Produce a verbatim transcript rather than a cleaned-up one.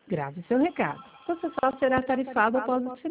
Grave seu recado. Você só será tarifado após o